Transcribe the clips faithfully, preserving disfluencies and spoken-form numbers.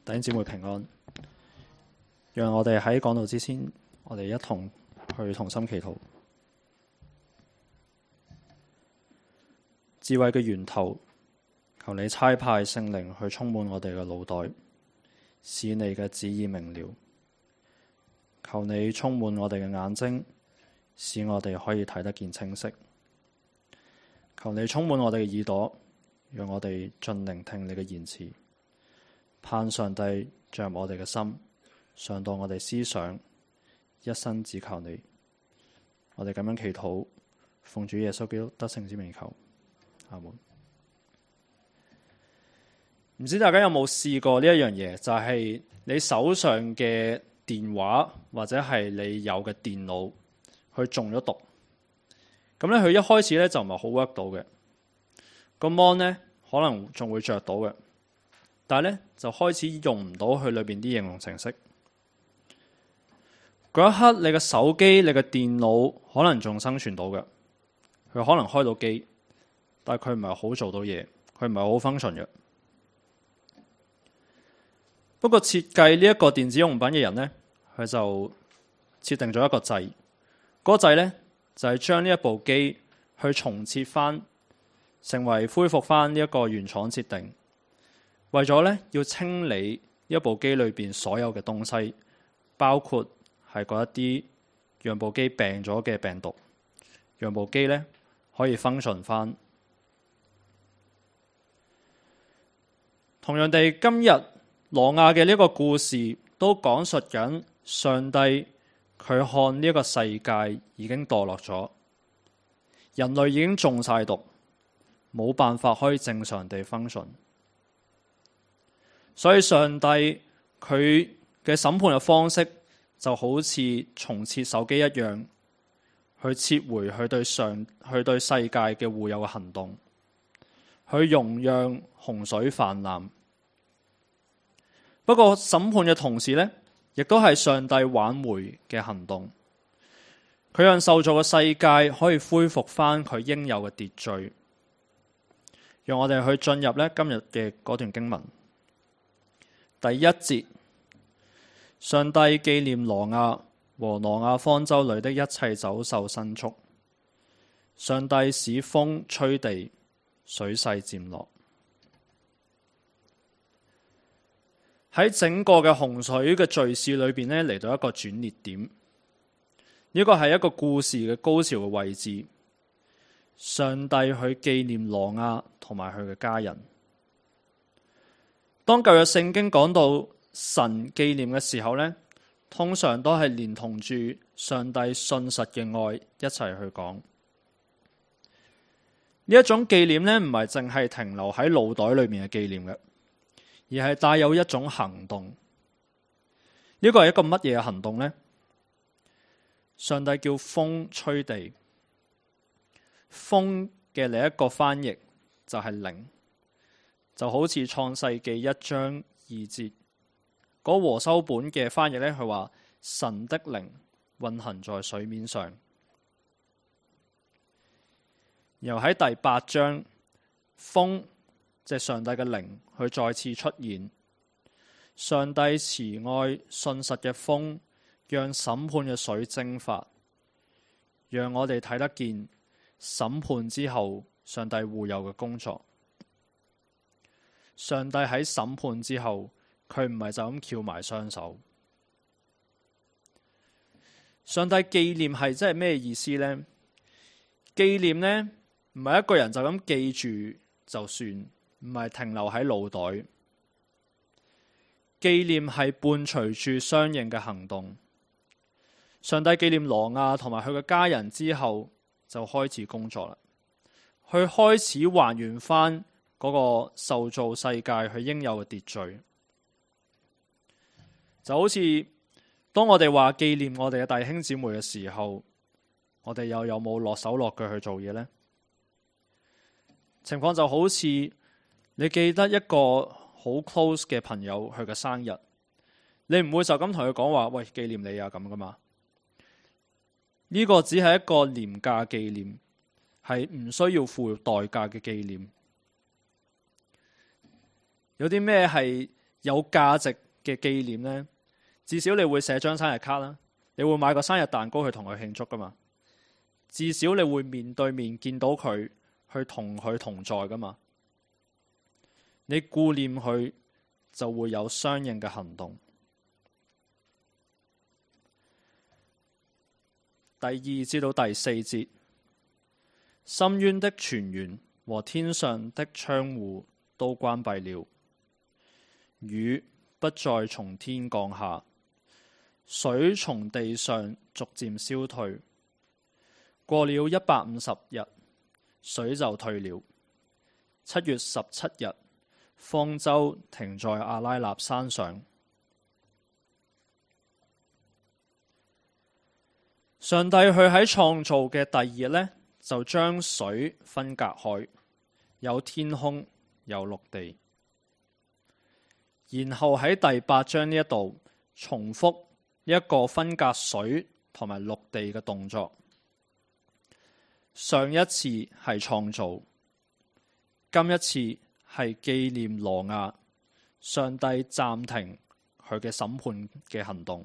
弟兄姊妹平安，讓我哋喺講道之前，我哋一同去同心祈禱。智慧嘅源頭，求你差派聖靈去充滿我哋嘅腦袋，使你嘅旨意明了。求你充滿我哋嘅眼睛，使我哋可以睇得見清晰。求你充滿我哋嘅耳朵，讓我哋盡聆聽你嘅言辭。盼上帝進入我哋嘅心，上到我哋思想，一生只靠你。我哋咁樣祈禱，奉主耶穌基督得勝之名求，阿門。唔知大家有冇試過呢一樣嘢，就係你手上嘅電話或者係你有嘅電腦，佢中咗毒。咁咧，佢一開始咧就唔係好 work 到嘅，個 mon 咧可能仲會着到嘅。但係咧，就開始用唔到佢裏邊啲應用程式。嗰一刻，你嘅手機、你嘅電腦可能仲生存到嘅，佢可能開到機，但係佢唔係好做到嘢，佢唔係好 function 嘅。不過設計呢一個電子用品嘅人呢，佢就設定咗一個掣，嗰個掣呢，就係將呢一部機去重設翻，成為恢復翻呢一個原廠設定。為咗咧要清理一部機裏邊所有嘅東西，包括係嗰一啲讓部機病咗嘅病毒，讓部機咧可以 function 翻。同樣地，今日挪亞嘅呢個故事都講述緊上帝佢看呢一個世界已經墮落咗，人類已經中晒毒，冇辦法可以正常地 function。所以上帝佢嘅審判嘅方式就好似重設手機一樣，去撤回佢對上佢對世界嘅固有嘅行動，去容讓洪水泛濫。不過審判嘅同時呢，亦都係上帝挽回嘅行動。佢讓受造嘅世界可以恢復翻佢應有嘅秩序。讓我哋去進入呢今日嘅嗰段經文。第一節，上帝紀念挪亞和挪亞方舟裏的一切走獸牲畜。上帝使風吹地，水勢漸落。喺整個嘅洪水嘅敘事裏邊呢，嚟到一個轉捩點。呢個係一個故事嘅高潮嘅位置。上帝去紀念挪亞同埋佢嘅家人。當舊約聖經講到神紀念嘅時候呢，通常都係連同住上帝信實嘅愛一齊去講。呢一種紀念呢，唔係淨係停留喺腦袋裏面嘅紀念嘅，而係帶有一種行動。呢個係一個乜嘢嘅行動呢？上帝叫風吹地，風嘅另一個翻譯就係靈。就好似創世記一章二節嗰和修本嘅翻譯呢，佢話神的靈運行在水面上。然後喺第八章，風即係上帝嘅靈，佢再次出現。上帝慈愛信實嘅風，讓審判嘅水蒸發，讓我哋睇得見審判之後上帝護佑嘅工作。上帝喺審判之後，佢唔係就咁翹埋雙手。上帝紀念係即係咩意思呢？紀念呢，唔係一個人就咁記住就算，唔係停留喺腦袋。紀念係伴隨住相應嘅行動。上帝紀念挪亞同埋佢嘅家人之後，就開始工作啦。佢開始還原翻嗰個受造世界佢應有嘅秩序，就好似當我哋話紀念我哋嘅弟兄姊妹嘅時候，我哋又有冇落手落腳去做嘢呢？情況就好似你記得一個好 close 嘅朋友佢嘅生日，你唔會就咁同佢講話，喂，紀念你啊咁噶嘛？呢個只係一個廉價紀念，係唔需要付代價嘅紀念。有啲咩係有價值嘅紀念呢，至少你會寫張生日卡啦，你會買個生日蛋糕去同佢慶祝噶嘛，至少你會面對面見到佢，去同佢同在噶嘛。你顧念佢就會有相應嘅行動。第二至到第四節，深淵的泉源和天上的窗戶都關閉了，雨不再從天降下，水從地上逐漸消退。過了一百五十日，水就退了。七月十七日，方舟停在阿拉納山上。上帝佢喺創造嘅第二日呢，就將水分隔開，有天空，有陸地。然後喺第八章呢一度重複一個分隔水同埋陸地嘅動作。上一次係創造，今一次係紀念挪亞，上帝暫停佢嘅審判嘅行動。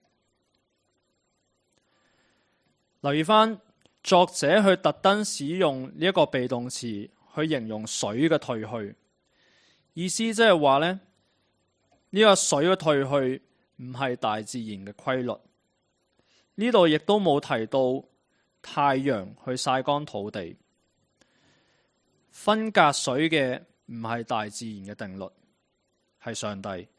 留意翻作者去特登使用呢一個被動詞去形容水嘅退去，意思即係話呢，呢個水嘅退去唔係大自然嘅規律。呢度亦都冇提到太陽去曬乾土地，分隔水嘅唔係大自然嘅定律，係上帝。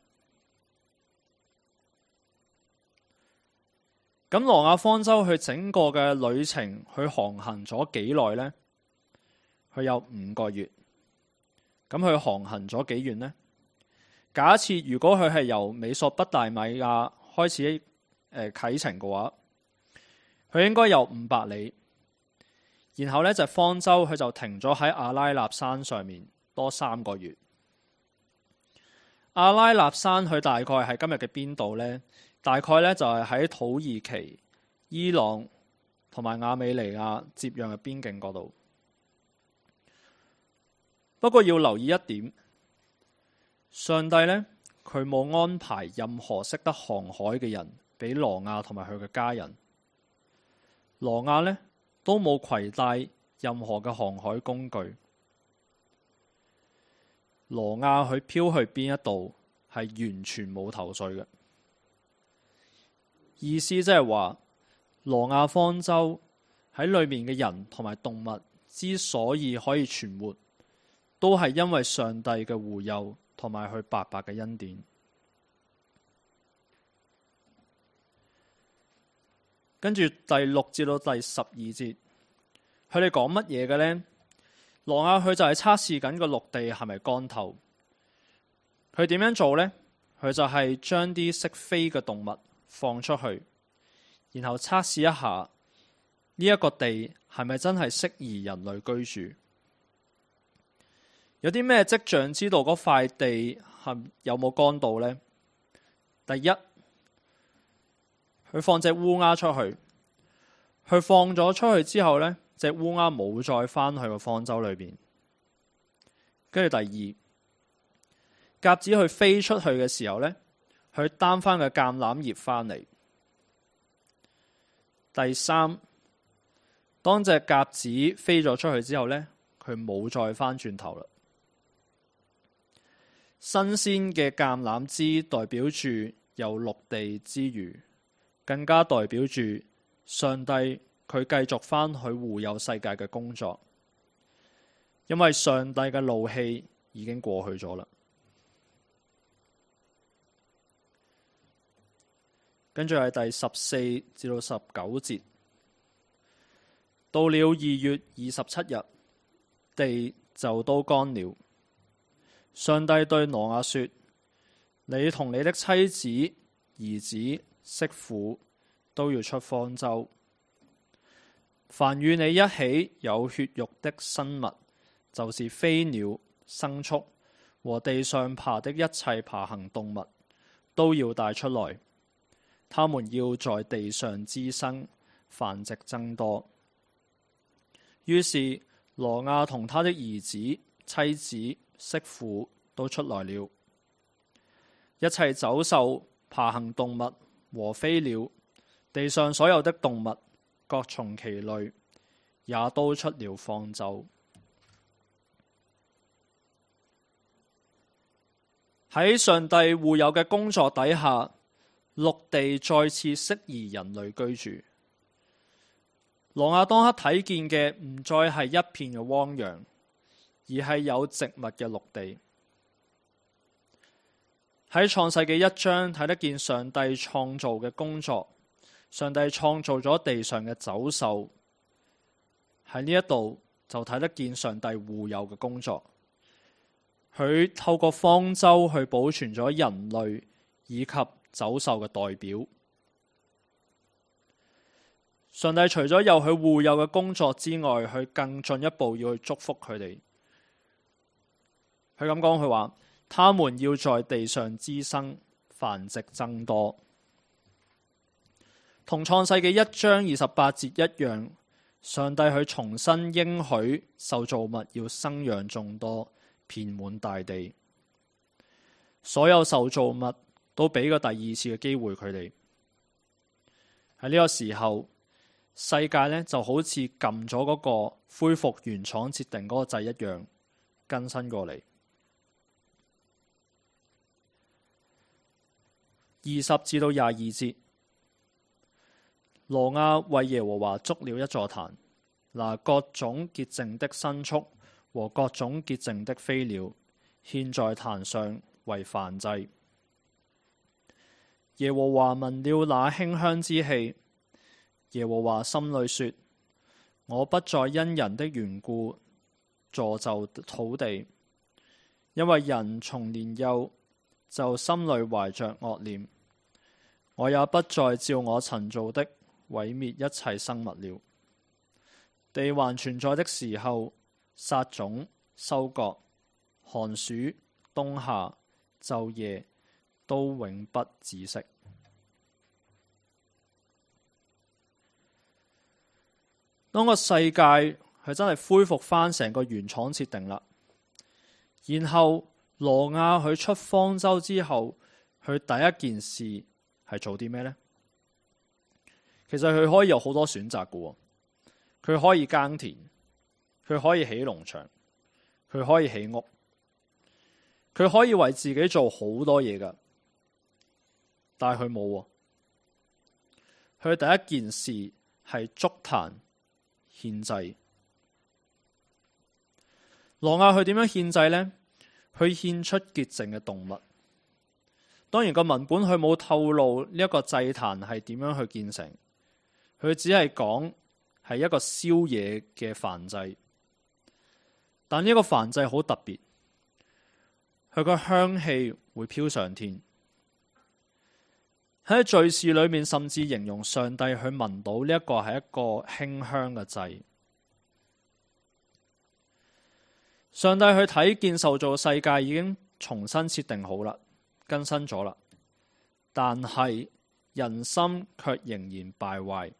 咁挪亞方舟佢整個嘅旅程，佢航行咗幾耐呢？佢有五個月。咁佢航行咗幾遠呢？假設如果佢係由美索不達米亞開始誒啟程嘅話，佢應該有五百里。然後呢隻方舟佢就停咗喺阿拉納山上面多三個月。阿拉納山佢大概係今日嘅邊度呢？大概呢就係喺土耳其、伊朗同埋亞美尼亞接壤嘅邊境嗰度。不過要留意一點，上帝呢，佢冇安排任何識得航海嘅人俾挪亞同埋佢嘅家人。挪亞呢都冇攜帶任何嘅航海工具。挪亞佢飄去邊一度係完全冇頭緒嘅。意思即係話，挪亞方舟喺裏面嘅人同埋動物之所以可以存活，都係因為上帝嘅護佑同埋佢白白嘅恩典。跟住第六至到第十二節，佢哋講乜嘢嘅呢？挪亞佢就係測試緊個陸地係咪乾透。佢點樣做呢？佢就係將啲識飛嘅動物放出去，然後測試一下呢一個地係咪真係適宜人類居住。有啲咩跡象知道嗰塊地係有冇乾到呢？第一，佢放隻烏鴉出去，佢放咗出去之後呢，隻烏鴉冇再返去個方舟裏邊。跟住第二，鴿子去飛出去嘅時候呢，佢擔翻個橄欖葉返嚟。第三，當隻鴿子飛咗出去之後呢，佢冇再返轉頭啦。新鮮嘅橄欖枝代表住有陸地之餘，更加代表住上帝佢繼續返去護佑世界嘅工作，因為上帝嘅怒氣已經過去咗啦。跟住係第十四至到十九節，到了二月二十七日，地就都乾了。上帝對挪亞說：你同你的妻子、兒子、媳婦都要出方舟。凡與你一起有血肉的生物，就是飛鳥、牲畜和地上爬的一切爬行動物，都要帶出來。他們要在地上滋生，繁殖增多。於是挪亞同他的兒子、妻子、媳婦都出來了。 一切走獸、爬行動物和飛鳥，地上所有的動物，各從其類，也都出了方舟。喺上帝護佑嘅工作底下，陸地再次適宜人類居住。挪亞當刻睇見嘅唔再係一片嘅汪洋，而係有植物嘅陸地。喺創世記一章睇得見上帝創造嘅工作，上帝創造咗地上嘅走獸。喺呢一度就睇得見上帝護佑嘅工作。佢透過方舟去保存咗人類以及走獸嘅代表。上帝除咗有佢護佑嘅工作之外，佢更進一步要去祝福佢哋。佢咁講，佢話他們要在地上滋生，繁殖增多。同創世記一章二十八節一樣，上帝佢重新應許受造物要生養眾多，遍滿大地。所有受造物都俾個第二次嘅機會佢哋。喺呢個時候，世界呢就好似撳咗嗰個恢復原廠設定嗰個掣一樣，更新過嚟。二十至到廿二節，挪亞為耶和華築了一座壇，拿各種潔淨的牲畜和各種潔淨的飛鳥獻在壇上為燔祭。耶和華聞了那馨香之氣，耶和華心裏說：我不再因人的緣故詛咒土地，因為人從年幼就心裏懷着惡念。我也不再照我曾做的毀滅一切生物了。地還存在的時候，撒種、收割、寒暑、冬夏、晝夜都永不止息。當個世界係真係恢復翻成個原廠設定啦，然後挪亞佢出方舟之後，佢第一件事係做啲咩呢？其實佢可以有好多選擇㗎喎，佢可以耕田，佢可以起農場，佢可以起屋，佢可以為自己做好多嘢㗎，但係佢冇喎。佢第一件事係築壇獻祭。挪亞佢點樣獻祭呢？佢獻出潔淨嘅動物。當然個文本佢冇透露呢一個祭壇係點樣去建成，佢只係講係一個燒嘢嘅燔祭。但呢個燔祭好特別，佢個香氣會飄上天。喺敘事裏面甚至形容上帝去聞到呢一個係一個馨香嘅祭。上帝去睇見受造世界已經重新設定好啦，更新咗啦，但係人心卻仍然敗壞。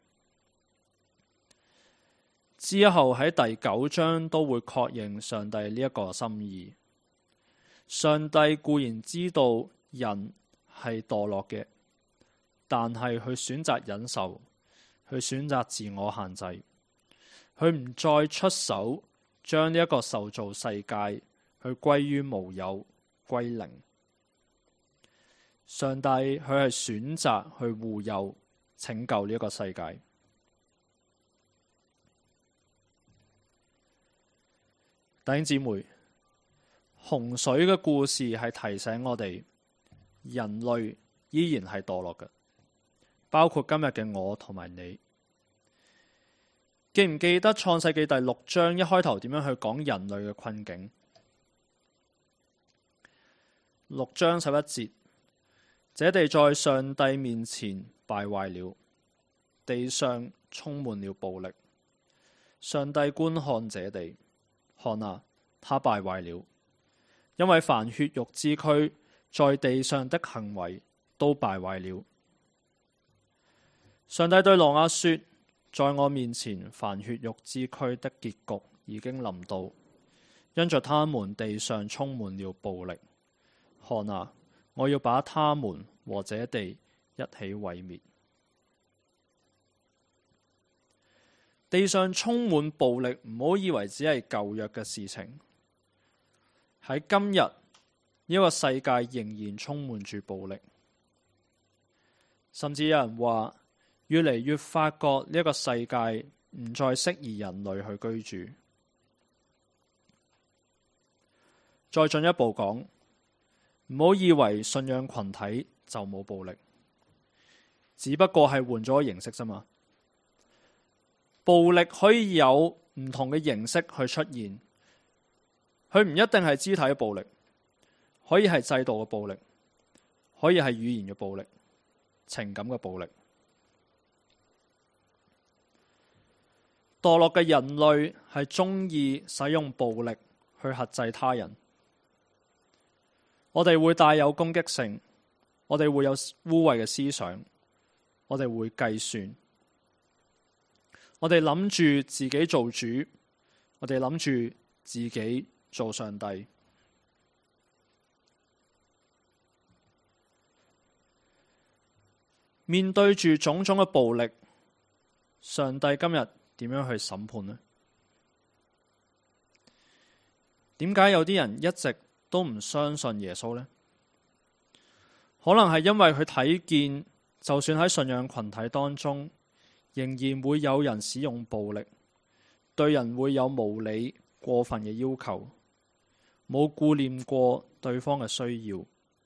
之後喺第九章都會確認上帝呢一個心意。上帝固然知道人係墮落嘅，但係佢選擇忍受，佢選擇自我限制，佢唔再出手將呢一個受造世界去歸於無有，歸零。上帝佢係選擇去護佑拯救呢一個世界。弟兄姊妹，洪水嘅故事係提醒我哋，人類依然係墮落嘅，包括今日嘅我同埋你。記唔記得創世記第六章一開頭點樣去講人類嘅困境？六章十一節，這地在上帝面前敗壞了，地上充滿了暴力。上帝觀看這地，看啊，他敗壞了，因為凡血肉之軀在地上的行為都敗壞了。上帝對挪亞說：在我面前，凡血肉之軀的結局已經臨到，因着他們地上充滿了暴力。看啊， 我要把他們和這地一起毀滅。地上充滿暴力，唔好以為只係舊約嘅事情。喺今日呢個世界仍然充滿住暴力，甚至有人話越嚟越發覺呢個世界唔再適宜人類去居住。再進一步講，唔好以為信仰群體就冇暴力，只不過係換咗形式啫嘛。暴力可以有唔同嘅形式去出現，佢唔一定係肢體嘅暴力，可以係制度嘅暴力，可以係語言嘅暴力，情感嘅暴力。墮落嘅人類係中意使用暴力去轄制他人。我哋會帶有攻擊性，我哋會有污穢嘅思想，我哋會計算，我哋諗住自己做主，我哋諗住自己做上帝。面對住種種嘅暴力，上帝今日點樣去審判呢？點解有啲人一直都唔相信耶穌呢？可能係因為佢睇見，就算喺信仰群體當中，仍然會有人使用暴力，對人會有無理過分嘅要求，冇顧念過對方嘅需要。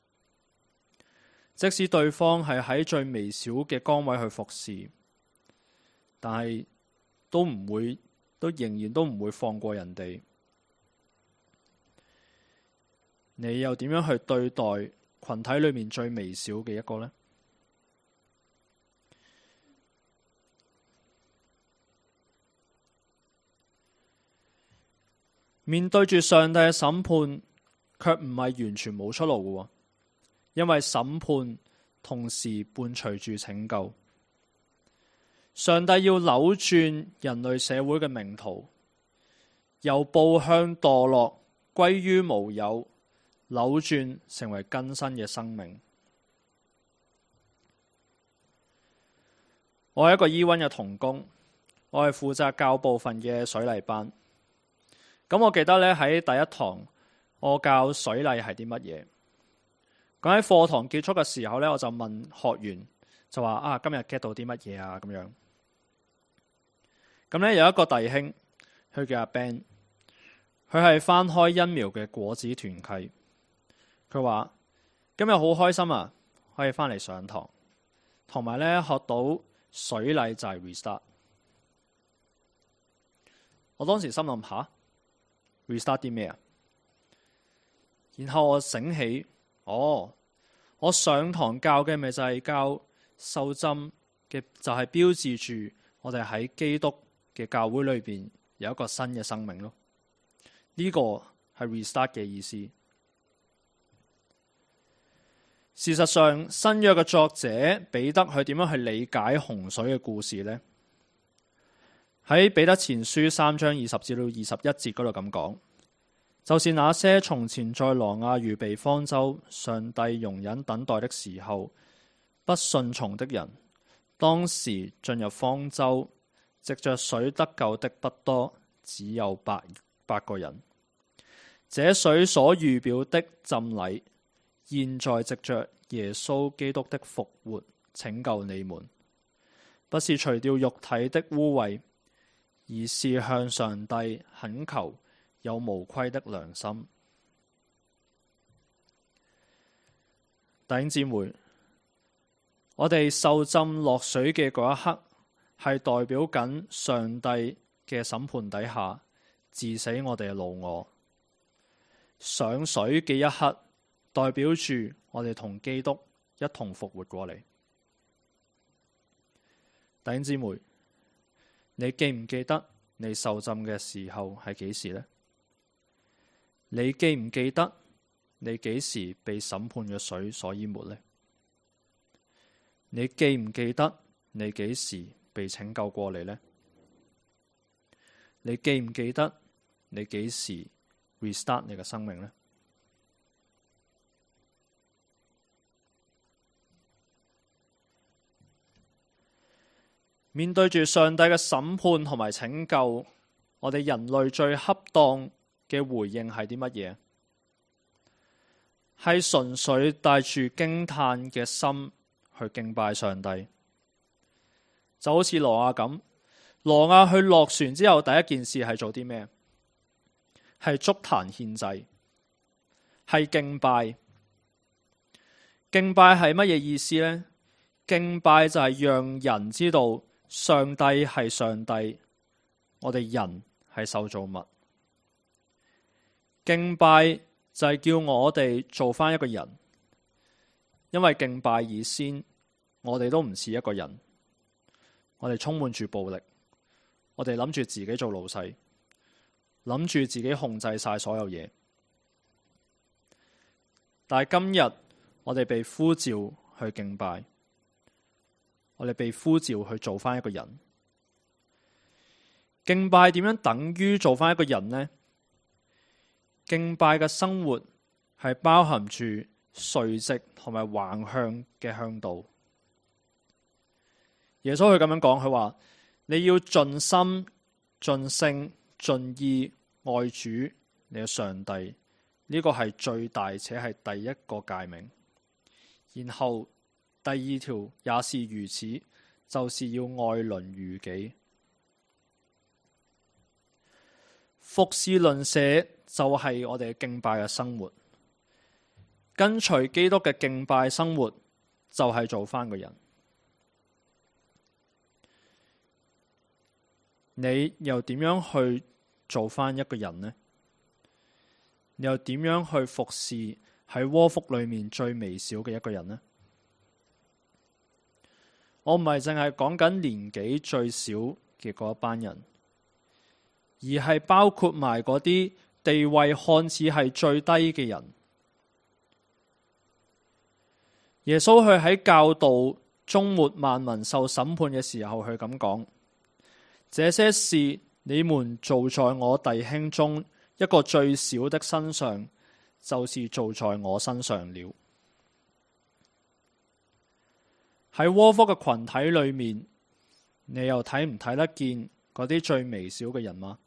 即使對方係喺最微小嘅崗位去服侍，但係都唔會，都仍然都唔會放過人哋。你又點樣去對待群體裏面最微小嘅一個呢？面對住上帝嘅審判，卻唔係完全冇出路嘅，因為審判同時伴隨住拯救。上帝要扭轉人類社會嘅命途，由步向墮落，歸於無有，扭轉成為更新嘅生命。我係一個 E 一嘅同工，我係負責教部分嘅水禮班。咁我記得咧，喺第一堂我教水禮係啲乜嘢。咁喺課堂結束嘅時候咧，我就問學員就話啊，今日 get 到啲乜嘢啊？咁樣。咁咧有一個弟兄，佢叫阿 Ben， 佢係翻開恩苗嘅果子團契。佢話今日好開心啊，可以翻嚟上堂，同埋咧學到水禮就係 restart。我當時心諗下 restart 啲咩啊？然後我醒起，哦，我上堂教嘅咪就係教受浸嘅，就係標誌住我哋喺基督嘅教會裏邊有一個新嘅生命咯。呢個係 restart 嘅意思。事實上，新約嘅作者彼得佢點樣去理解洪水嘅故事呢？喺彼得前書三章二十至到二十一節嗰度咁講，就是那些從前在挪亞預備方舟，上帝容忍等待的時候，不順從的人，當時進入方舟，藉着水得救的不多，只有八八個人。這水所預表的浸禮，現在藉着耶穌基督的復活拯救你們，不是除掉肉體的污穢，而是向上帝懇求有無虧的良心。弟兄姊妹，我哋受浸落水嘅嗰一刻，係代表緊上帝嘅審判底下治死我哋嘅老我。上水嘅一刻，代表住我哋同基督一同復活過嚟。弟兄姊妹，你記唔記得你受浸嘅時候係幾時呢？你記唔記得你幾時被審判嘅水所淹沒呢？你記唔記得你幾時被拯救過嚟呢？你記唔記得你幾時 restart 你嘅生命呢？ 面對住上帝嘅審判同埋拯救，我哋人類最恰當嘅回應係啲乜嘢？係純粹帶住驚嘆嘅心去敬拜上帝，就好似挪亞咁。挪亞去落船之後，第一件事係做啲咩？係築壇獻祭，係敬拜。敬拜係乜嘢意思呢？敬拜就係讓人知道上帝係上帝，我哋人係受造物。敬拜就係叫我哋做返一個人，因為敬拜以先，我哋都唔似一個人，我哋充滿住暴力，我哋諗住自己做老細，諗住自己控制晒所有嘢。但係今日我哋被呼召去敬拜，我哋被呼召去做返一個人。敬拜點樣等於做返一個人呢？敬拜嘅生活係包含住垂直同埋橫向嘅向度。耶穌佢咁樣講，佢話你要盡心、盡性、盡意愛主你嘅上帝，呢個係最大且係第一個誡命。然後第二條也是如此，就是要愛鄰如己。服事鄰舍就係我哋敬拜嘅生活，跟隨基督嘅敬拜生活就係做返個人。你又點樣去做返一個人呢？你又點樣去服侍喺窩腹裏面最微小嘅一個人呢？我唔係淨係講緊年紀最小嘅嗰一班人，而係包括埋嗰啲地位看似係最低嘅人。耶穌佢喺教導終末萬民受審判嘅時候，佢咁講：這些事你們做在我弟兄中一個最小的身上，就是做在我身上了。喺窩腹嘅群體裏面，你又睇唔睇得見嗰啲最微小嘅人嗎？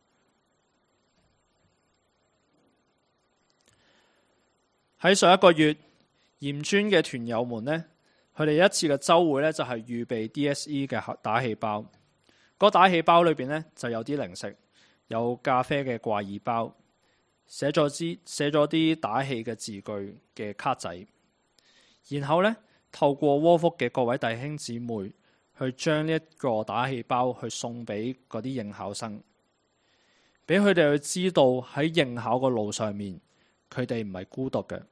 喺上一個月，鹽磚嘅團友們呢，佢哋一次嘅週會呢，就係預備 D S E 嘅打氣包。嗰打氣包裏邊呢，就有啲零食，有咖啡嘅掛耳包，寫咗啲寫咗啲打氣嘅字句嘅卡仔。然後呢，透過窩腹嘅各位弟兄姊妹去將呢一個打氣包去送俾嗰啲應考生，俾佢哋去知道喺應考嘅路上面，佢哋唔係孤獨嘅。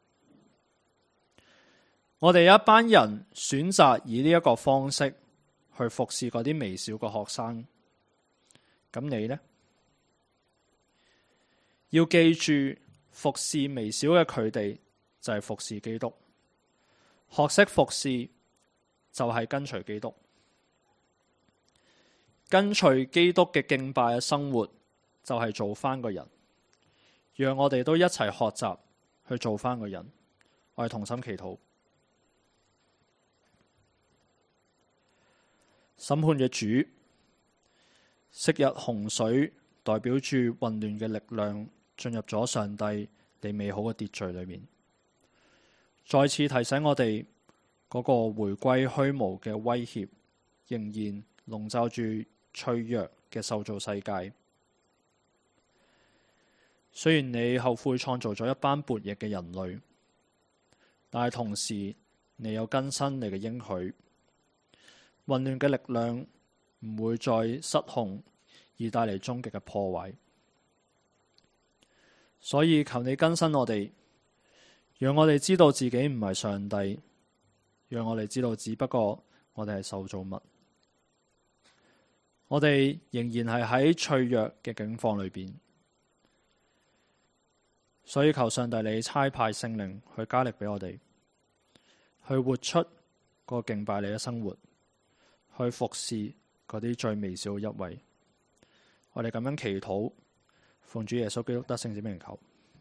我哋有一班人選擇以呢一個方式去服侍嗰啲微小嘅學生，咁你呢？要記住，服侍微小嘅佢哋就係服侍基督，學識服侍就係跟隨基督，跟隨基督嘅敬拜嘅生活就係做返個人。讓我哋都一齊學習去做返個人。我哋同心祈禱。審判嘅主，昔日洪水代表住混亂嘅力量進入咗上帝你美好嘅秩序裏面，再次提醒我哋嗰個回歸虛無嘅威脅仍然籠罩住脆弱嘅受造世界。雖然你後悔創造咗一班悖逆嘅人類，但係同時你有更新你嘅應許。混亂嘅力量唔會再失控，而帶嚟終極嘅破壞。所以求你更新我哋，讓我哋知道自己唔係上帝，讓我哋知道只不過我哋係受造物，我哋仍然係喺脆弱嘅境況裏邊。所以求上帝你差派聖靈去加力俾我哋，去活出個敬拜你嘅生活，去服侍嗰啲最微小嘅一位。我哋咁樣祈禱，奉主耶穌基督得勝之名求。